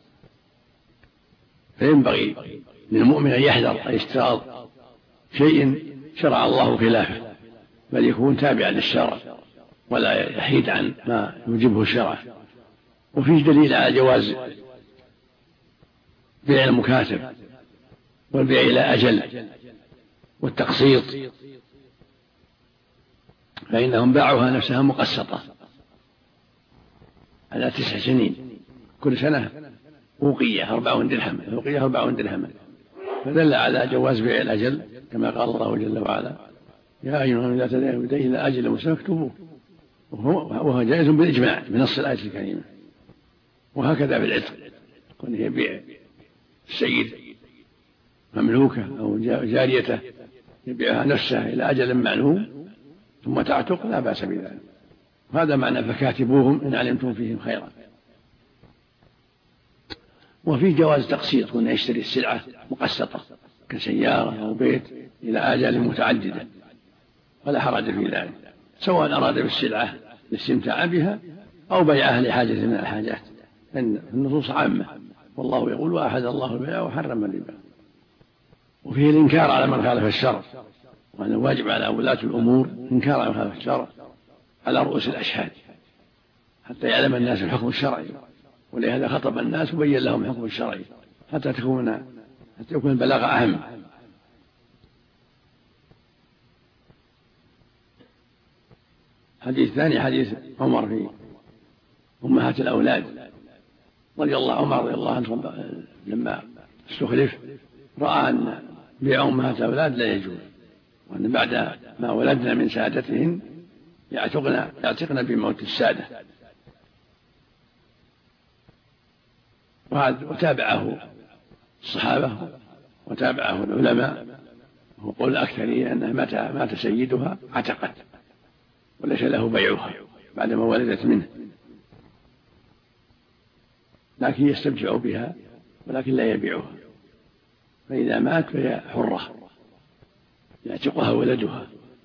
فينبغي للمؤمن أن يحذر أن يشترط شيء شرع الله خلافه، بل يكون تابعا للشرع ولا يحيد عن ما يوجبه الشرع. وفيه دليل على جواز بيع المكاتب والبيع إلى أجل والتقسيط، فإنهم باعوها نفسها مقسطة على 9 سنين، كل سنة أوقية 40 درهما، فدل على جواز بيع الأجل كما قال الله جل وعلا يا أيها الذين آمنوا إذا إلى أجل مسمى اكتبوه، وهو جائز بالإجماع بنص الآية الكريمة. وهكذا بالعتق، كونه يبيع السيد مملوكة أو جاريته يبيعها نفسه إلى أجل معلوم ثم تعتق لا بأس بذلك. هذا معنى فكاتبوهم إن علمتم فيهم خيرا. وفي جواز تقسيط، كنا يشتري السلعة مقسطة كسيارة أو بيت إلى آجال متعددة ولا حرج في ذلك، سواء أراد بالسلعة الاستمتاع بها أو بيعها لحاجة من الحاجات، لأن النصوص عامة، والله يقول وأحل الله البيع وحرم الربا. وفيه الإنكار على من خالف الشرع، وأن الواجب على ولاة الأمور إنكار على من خالف الشرع على رؤوس الأشهاد حتى يعلم الناس الحكم الشرعي. ولهذا خطب الناس وبين لهم الحكم الشرعي حتى يكون البلاغ أهم. حديث ثاني حديث عمر في أمهات الأولاد عمر رضي الله عنه لما استخلف رأى أن بيع أمهات الأولاد لا يجوز، وأن بعد ما ولدنا من سادتهن يعتقن بموت السادة. وتابعه الصحابة وتابعه العلماء، وقول الأكثرين أنها متى مات سيدها عتقت وليس له بيعها بعدما ولدت منه، لكن يستمتع بها ولكن لا يبيعها، فإذا مات فهي حرة يعتقها ولدها.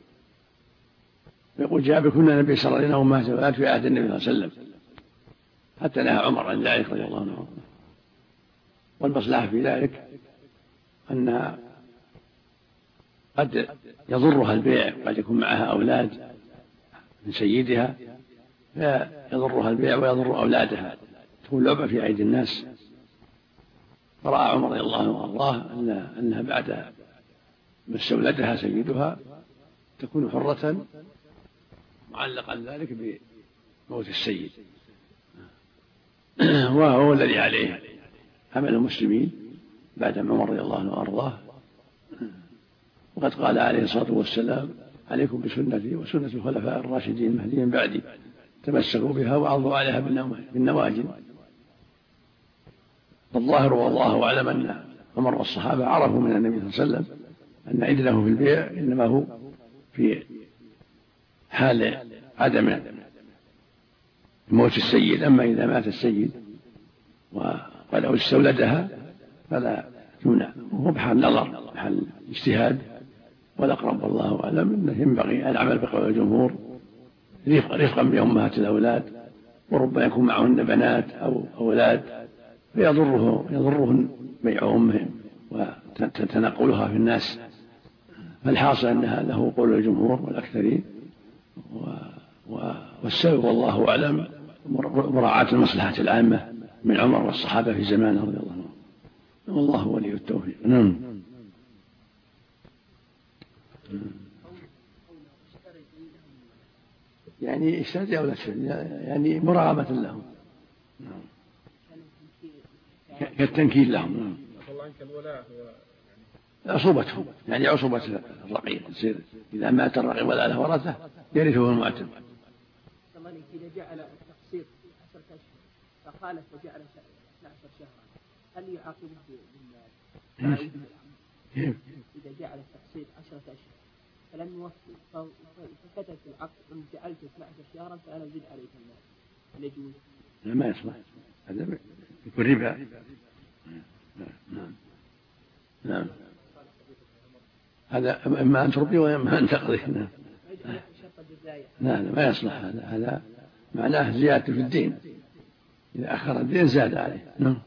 يقول جابر كنا النبي صلى الله عليه وسلم مات ومات في عهد النبي صلى الله عليه وسلم حتى نهى عمر عن ذلك رضي الله عنه. والمصلحة في ذلك أنها قد يضرها البيع، قد يكون معها أولاد من سيدها فيضرها البيع ويضر أولادها، تكون لعبة في أيدي الناس. فرأى عمر رضي الله عنه وأرضاه أنها بعد ما استولدها سيدها تكون حرة، معلقا ذلك بموت السيد، وهو الذي عليه عمل المسلمين بعد عمر رضي الله عنه وأرضاه. وقد قال عليه الصلاة والسلام عليكم بسنتي وسنة الخلفاء الراشدين المهديين بعدي تمسكوا بها وعضوا عليها بالنواجذ. فالظاهر والله أعلم أن عمر والصحابة عرفوا من النبي صلى الله عليه وسلم أن عدله في البيع إنما هو في حال عدم موت السيد. أما إذا مات السيد ولو استولدها فلا تمنع، وهو بحال نظر بحال اجتهاد، والأقرب والله أعلم أنه ينبغي العمل بقول الجمهور رفقا بأمهات الأولاد، وربما يكون معهن بنات أو أولاد فيضرهن بيع أمهم وتنقلها في الناس. فالحاصل أنها له قول الجمهور والأكثرين، والسبب والله أعلم مراعاة المصلحة العامة من عمر والصحابة في زمانه رضي الله عنهم، والله ولي التوفيق. نعم. يعني اشتري أو لا تشتري، يعني مراغمة لهم، كالتنكيل لهم. عصوبتهم، يعني عصوبة الرقيق تصير إذا مات الرقيق ولا له ورثة يرثه المعتم. إذا جعل التقسيط 10 أشهر فخالف وجعل 12 شهرا هل يعاقبه بالمال؟ إذا جعل التقسيط 10 أشهر فلم يوفي فكتب في العقد أن جعلت 12 شهرا فأنا أزيد عليك المال، هل يجوز؟ لا ما يصلح، هذا يكون ربا. نعم هذا إما أن تربي وإما أن تقضي. لا ما يصلح، هذا معناه زيادة في الدين، إذا أخر الدين زاد عليه. نعم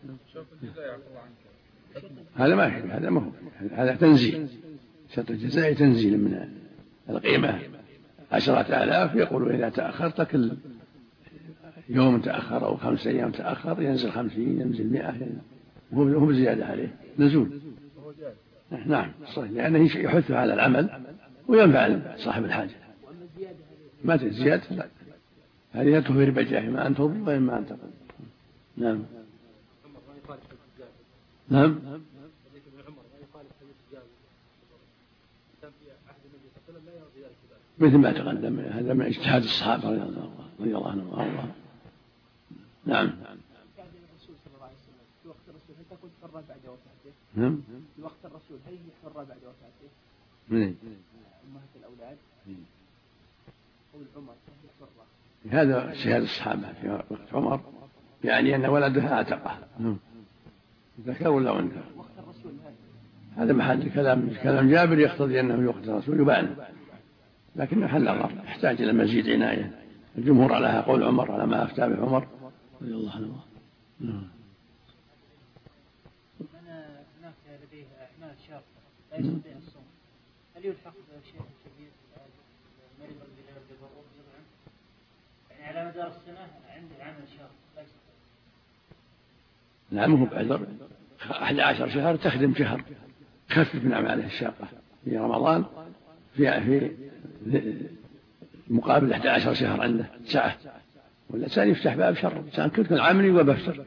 هذا ما يحب، هذا ما هو، هذا تنزيل، شرط الجزاء تنزيل من القيمة 10,000، يقول إذا تأخرت كل يوم تأخر أو 5 أيام تأخر ينزل 50، ينزل 100، وهو بزيادة عليه نزول. نعم صحيح، لأنه يحث على العمل وينفع صاحب الحاجة. ما تزيادة لا، هذه يدخل في ربا الجاهل، ما أن تضل وإما أن تقل. نعم نعم مثل ما تقدم، هذا من اجتهاد الصحابة رضي الله عنهم وأرضاهم. نعم الرسول صلى الله عليه وسلم في وقت الرسول هل تكون حرة بعد وفاته؟ نعم في وقت الرسول هل هي حرة بعد وفاته؟ من أمهات الأولاد قول عمر هي حرة. هذا اجتهاد الصحابة في وقت عمر، يعني أن ولدها أعتقه ذكر ولا أنثى. وقت الرسول هذا محل كلام جابر يقتضي أنه في وقت الرسول يبان، لكن محل نظر يحتاج إلى مزيد عناية. الجمهور على قول عمر، على ما أفتى به عمر رضي الله عنه. هناك لديه أعمال شاقة لا يستطيع الصوم، هل يلحق بالشيخ الكبير مريض بالضرورة يضعف؟ يعني على مدار السنة عنده عمل شاق لا يستطيع. نعم هو بعذر 11 شهر تخدم شهر، خفف من أعماله الشاقة في رمضان في مقابل 11 شهر عنده ساعة، والإنسان يفتح باب شر، الإنسان كل عمل وباب شر.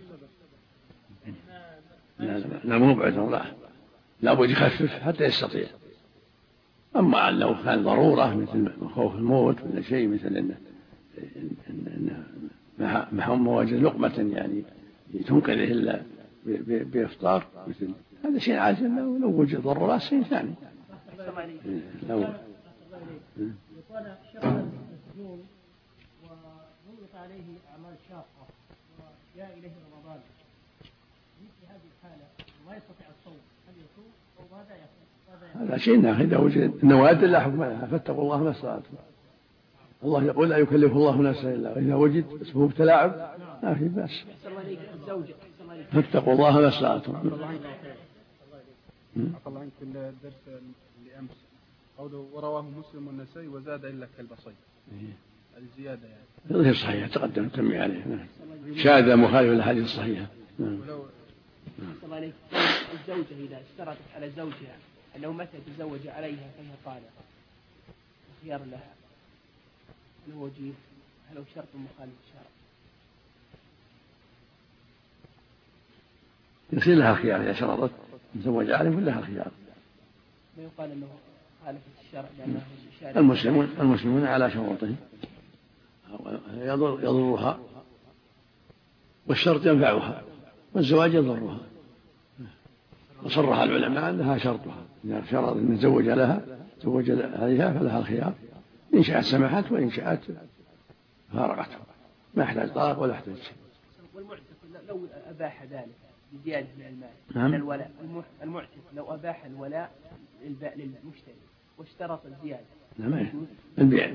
لا مو بعذر، لا بد يخفف حتى يستطيع. أما لو كان ضرورة مثل خوف الموت ولا شيء، مثل إنه محمد وجد لقمة يعني تنقذه إلا بإفطار، مثل هذا شيء عادي. لو وجد ضرورة شيء ثاني. يقول شخص مسجون وضغط عليه أعمال شاقة وجاء إليه رمضان لا شيء إذا وجد النوادر لا حكم لها، فاتقوا الله ما استطعتم. الله يقول لا يكلف الله نفسا إلا وإذا وجد اسمه تلاعب ما في بأس. فاتقوا الله ما استطعتم. الله عنك في الدرس اللي أمس قوله ورواه مسلم والنسائي وزاد إلا كالبصير، هذه زيادة يعني غير صحيحة تقدم تنمي عليه. شاذ مخالف للأحاديث الصحيحة. الزوجة إذا اشترطت على زوجها أنه متى تزوج عليها فهي طالق خيار لها، هل هو وجيه؟ هل هو شرط مخالف الشرع؟ يصير لها خيار إذا شرطت تزوج عليه ولا لها خيار. ما يقال أنه خالف الشرع لأنه المسلمون على شروطهم يضرها والشرط ينفعها والزواج يضرها، وصرح العلماء أنها شرطها، إذا شرط أن يتزوج لها تزوج عليها فلها الخيار، إن شاءت سمحت وإن شاءت فارقته، ما يحتاج طلاق ولا يحتاج شيء. والمعتق لو أباح ذلك بزيادة من المال من الولاء، المعتق لو أباح الولاء للمشتري واشترط الزيادة البيع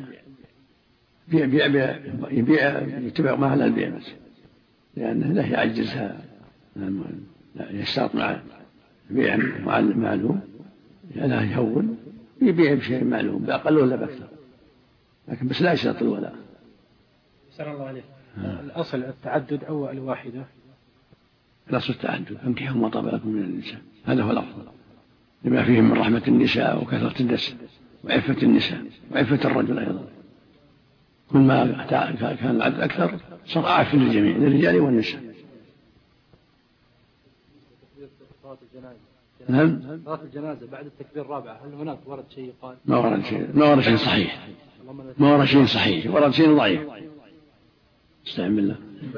يبيع يتبع ما على البيع بس، لأنه لا يعجزها، لا يشترط مع بيع معلوم لا يهون، يبيع بشيء معلوم بأقل ولا بأكثر، لكن بس لا يشترط الولاء. سلام الله عليك. الأصل التعدد أو الواحدة؟ الأصل التعدد، فانكحوا ما طاب لكم من النساء، هذا هو الأفضل لما فيه من رحمة النساء وكثرة النسل وعفة النساء وعفة الرجل أيضا. كل ما كان العدد أكثر صار أعف للجميع للرجال والنساء. نعم. صلاة الجنازة بعد التكبير الرابع هل هناك ورد شيء يقال؟ ما ورد شيء صحيح، ما ورد شيء صحيح، ورد شيء ضعيف. استعن بالله.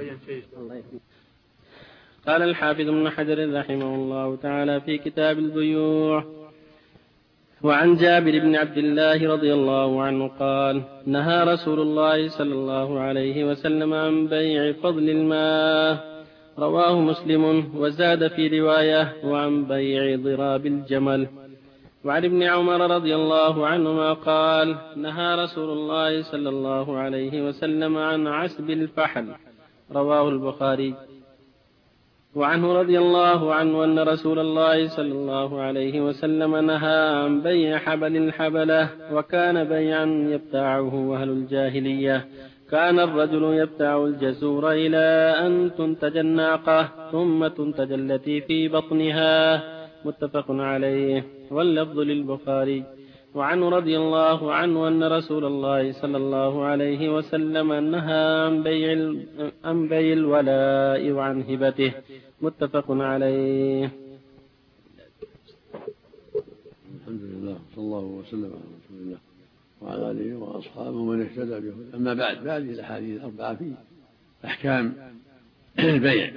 قال الحافظ ابن حجر رحمه الله تعالى في كتاب البيوع: وعن جابر بن عبد الله رضي الله عنه قال: نهى رسول الله صلى الله عليه وسلم عن بيع فضل الماء، رواه مسلم، وزاد في رواية: وعن بيع ضراب الجمل. وعن ابن عمر رضي الله عنهما قال: نهى رسول الله صلى الله عليه وسلم عن عسب الفحل، رواه البخاري. وعنه رضي الله عنه أن رسول الله صلى الله عليه وسلم نهى عن بيع حبل الحبلة، وكان بيعا يبتاعه أهل الجاهلية. كان الرجل يبتاع الجزور إلى أن تنتج الناقة ثم تنتج التي في بطنها، متفق عليه، واللفظ للبخاري. وعنه رضي الله عنه أن رسول الله صلى الله عليه وسلم نهى عن بيع الولاء وعن هبته، متفق عليه. الحمد لله صلى الله وسلم على رسول الله وعلى آله وأصحابه ومن اهتدى به. أما بعد، هذه الأحاديث الأربعة في أحكام البيع.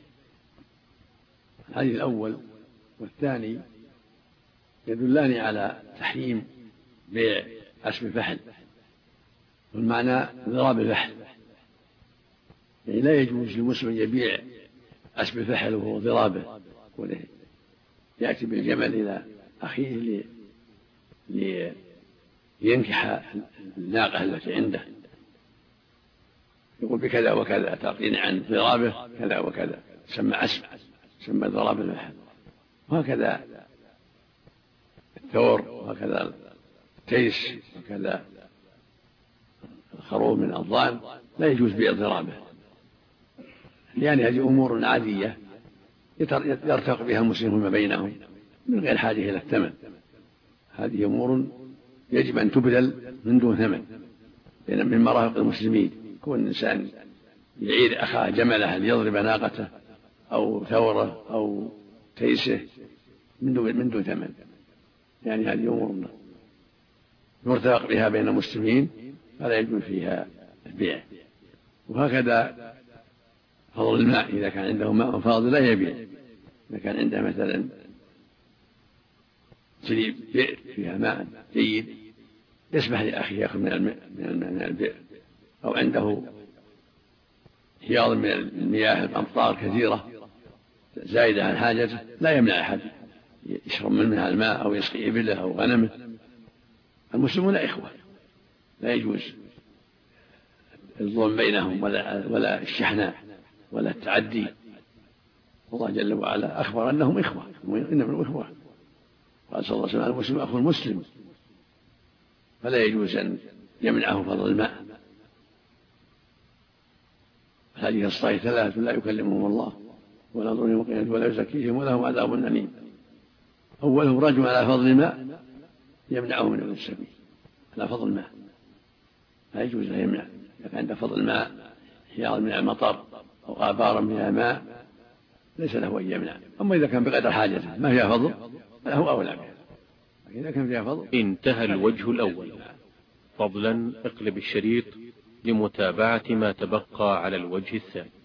الحديث الأول والثاني يدلان على تحريم بيع عسب الفحل، والمعنى ضراب الفحل، يعني لا يجوز للمسلم يبيع عسب الفحل وهو ضرابه، يأتي بالجمل إلى أخيه لينكح الناقة التي عنده، يقول بكذا وكذا تعطيني عن ضرابه كذا وكذا، يسمى عسب، يسمى ضراب الفحل. وهكذا الثور، وهكذا التيس، وكذا الخروف من الأضان لا يجوز بيع ضرابه، لأن هذه أمور عادية يرتق بها المسلمون فيما بينهم من غير حاجة إلى الثمن. هذه أمور يجب أن تبذل من دون ثمن، لأن من مرافق المسلمين كون الإنسان يعير أخاه جمله ليضرب ناقته أو ثوره أو تيسه من دون ثمن، يعني هذه أمور يرتق بها بين المسلمين فلا يجوز فيها البيع. وهكذا فضل الماء، إذا كان عنده ماء فاضل لا يبيع. إذا كان عنده مثلا سليب بئر فيها ماء جيد يسمح لأخيه يأخذ من البئر، أو عنده حياض من المياه الأمطار كثيرة زائدة عن حاجته لا يمنع أحد يشرب منها الماء أو يسقي إبله أو غنمه. المسلمون إخوة، لا يجوز الظلم بينهم ولا الشحناء ولا التعدي. الله جل وعلا أخبر أنهم إخوة، إنهم إخوة، قال صلى الله عليه وسلم: المسلم أخو المسلم، فلا يجوز أن يمنعه فضل الماء. الحديث الصحيح: 3 لا يكلمهم الله ولا ينظر القيامة ولا يزكيهم ولهم عذاب أليم. أولهم رجل على فضل الماء يمنعه من ابن السبيل، على فضل الماء لا يجوز أن يمنع. إذا كان عنده فضل الماء حياض من المطر أو آبارا فيها ماء ليس له أن يمنع. أما إذا كان بقدر حاجته ما فيها فضل فله أولى بها، لكن إذا كان فيها فضل. انتهى الوجه الأول. فضلا اقلب الشريط لمتابعة ما تبقى على الوجه الثاني.